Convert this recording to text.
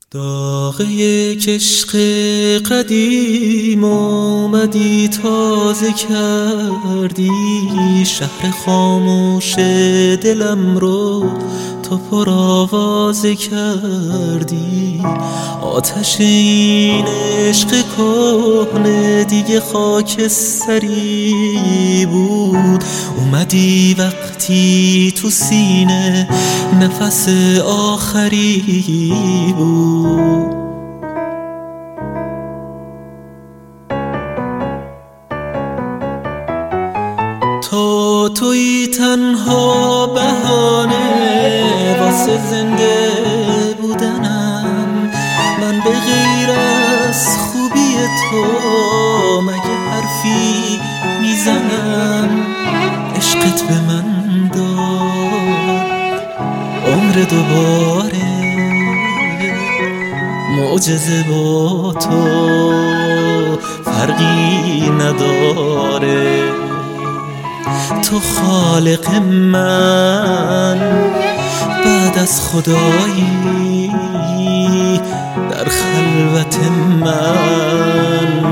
داغ یک عشق قدیم آمدی تازه کردی، شهر خاموش دلم رو تو پر آوازه کردی. آتش این عشق کهنه دیگه خاکستری بود، اومدی وقتی تو سینه نفس آخری بود. تویی تنها بهانه واسه زنده بودنم، من به غیر از خوبی تو مگه حرفی میزنم. عشقت به من داد عمر دوباره، معجزه با تو فرقی نداره. تو خالق من بعد از خدایی، در خلوت من